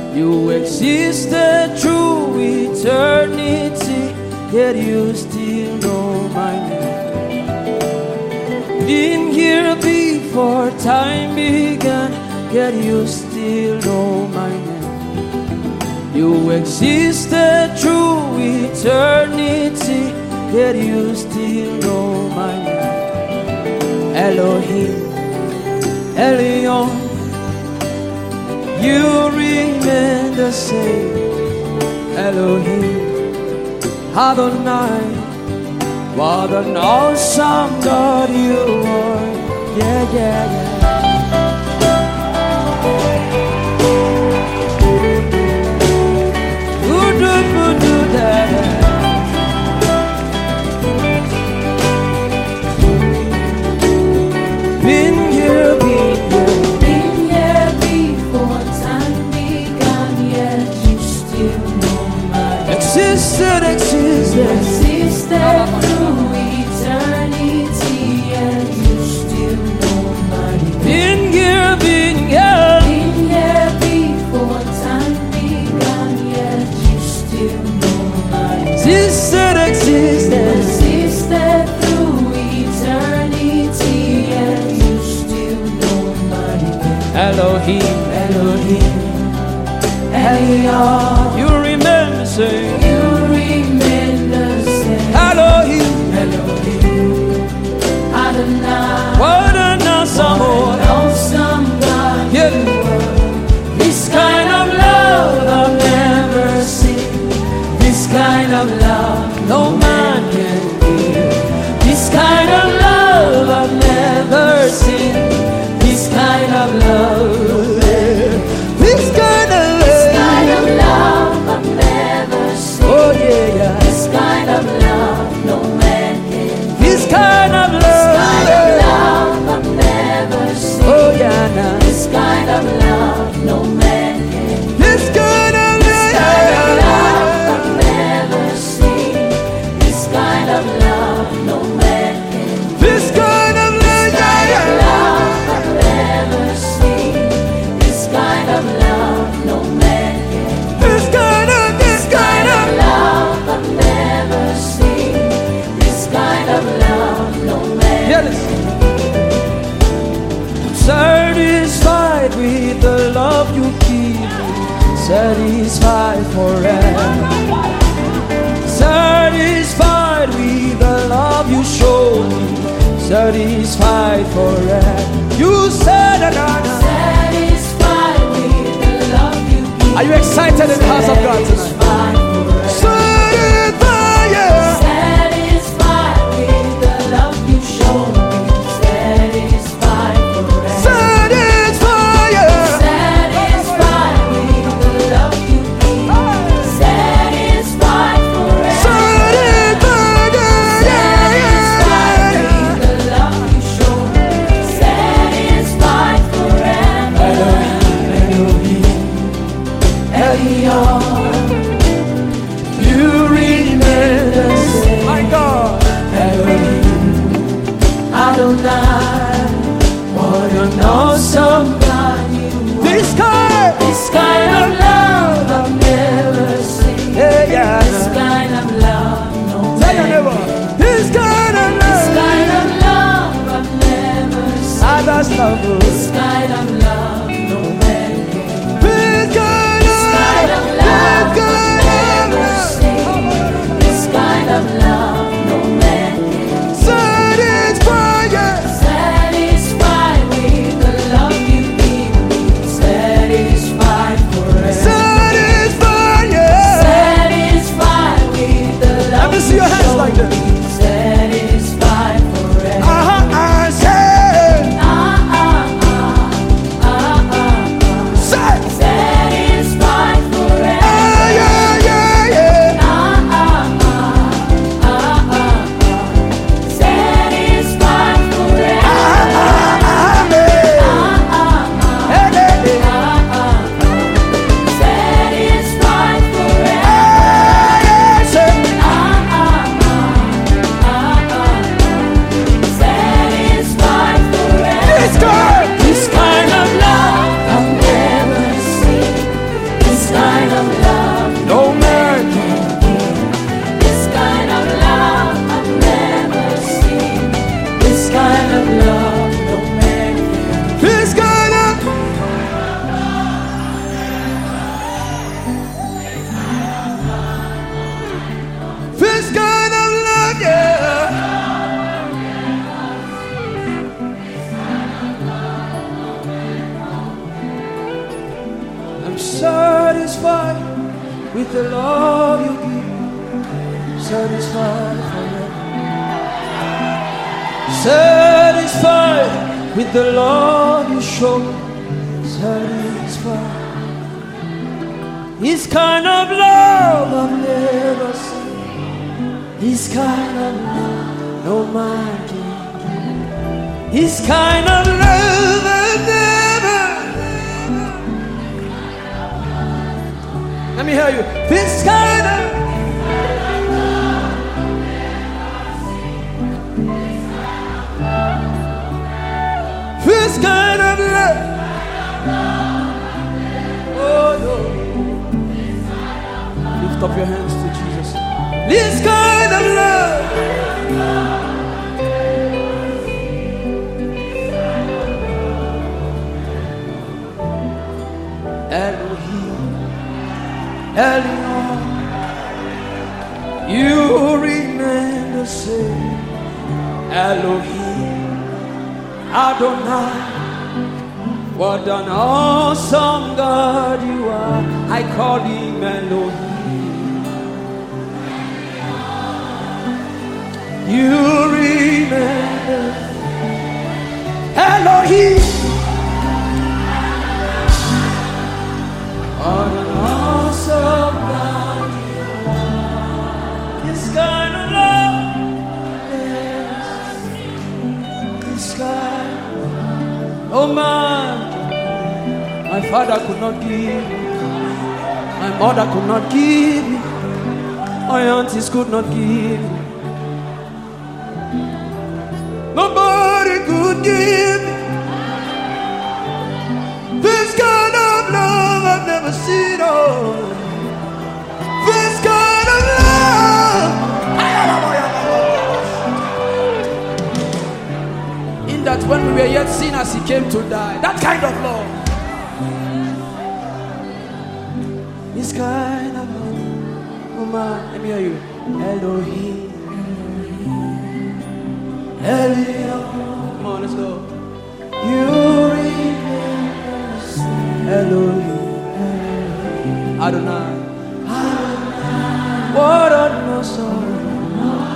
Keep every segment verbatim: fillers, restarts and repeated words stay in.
You existed through eternity, yet you still know my name. Didn't hear before time began, yet you still know my name. You existed through eternity, yet you still know my name. Elohim, Elion, you remain the same. Elohim, Adonai, what an awesome God you are. Yeah, yeah, yeah. Been here, been here, Been here before time began, yet you still know my name. existed, existed. Existed through eternity, yet you still know my name. Been here, been here. Been here before time began, yet you still know my name. Existed, existed. Existed through eternity, yet you still know my name. Elohim, Elohim, Elion, you remember saying you remain the same. Elohim, Elohim, Adonai, what an awesome what God. an awesome God Yeah. you are. This kind of love I've never seen. This kind of love no man can give. This kind of love I've never seen. This kind of love. This kind of This kind love. of love I've never seen. Oh yeah, yeah. This kind of love no man can give. This kind of This kind of love. love I've never seen. Oh yeah, nah. This kind of love no man can give. This kind of This kind of love love. I've never seen. This kind of love no man can give. This kind of love. Kind of love I've never seen. This kind of love no man can give. This kind of, this kind of. Love I've never seen. This kind of love no man. Yeah, listen. I'm satisfied with the love you give me. Satisfied forever. Satisfied with the love you show me. Satisfied forever. You said another. Satisfied with the love you give. Are you excited in the house of God tonight? Satisfied forever. Satisfied, yeah. Satisfied with the love you show me. Satisfied forever. Satisfied, yeah. Satisfied with the love you give. Satisfied forever. Satisfied, Satisfied yeah. with the love you show me. Satisfied forever. Elion, You remain the same. My God. Adonai, what an awesome God you are. This kind. This kind of love I've never seen. Yeah, yeah. This kind of love no Tell your man neighbor. can. This kind of This love. kind of love I've never seen. Others love you. This kind of love no man can. This kind This kind of of love satisfied with the love you give, satisfied forever. Satisfied with the love you show, satisfied. This kind of love I've never seen. This kind of love no man can. This kind of love I've never. Let me hear you. This kind of. This kind of love. Oh no. Lift up your hands to Jesus. This kind of love. Elohim, Elion, you remain the same. Elohim, Adonai, what an awesome God you are. I call him Elohim. You remember Elohim. What an awesome God you are. This kind of love, yes. This kind of love. Oh man, my father could not give, my mother could not give, my aunties could not give. Nobody could give me this kind of love I've never seen. Oh, this kind of love. In that when we were yet sinners, he came to die. That kind of love. This kind of love. Oh man, let me hear you. Elohim. Elion, come on, let's go. You remember Elohim, Adonai, Adonai. What an awesome,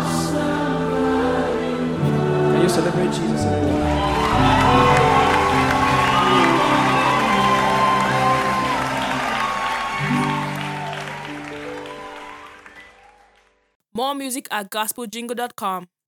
awesome. Can you celebrate Jesus? More music at gospel jingle dot com.